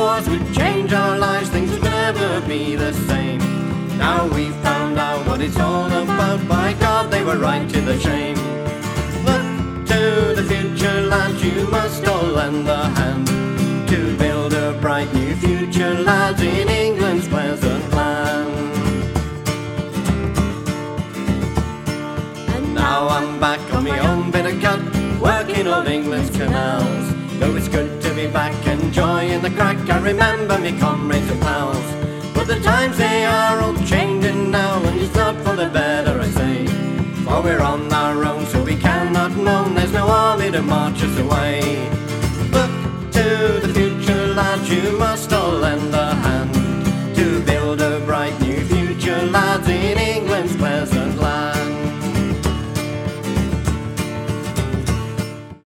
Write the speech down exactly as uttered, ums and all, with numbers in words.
wars would change our lives, things would never be the same. Now we've found out what it's all about, by God they were right to the shame. Look to the future, lads, you must all lend a hand to build a bright new future, lads, in England's pleasant land. And now I'm back on my own bit of cut, working on England's canals. Though it's good to be back enjoying the crack, I remember me comrades and pals. But the times they are all changing now, and it's not for the better, I say. For we're on our own, so we cannot moan, there's no army to march us away. Look to the future, lads, you must all lend a hand to build a bright new future, lads, in England's pleasant land.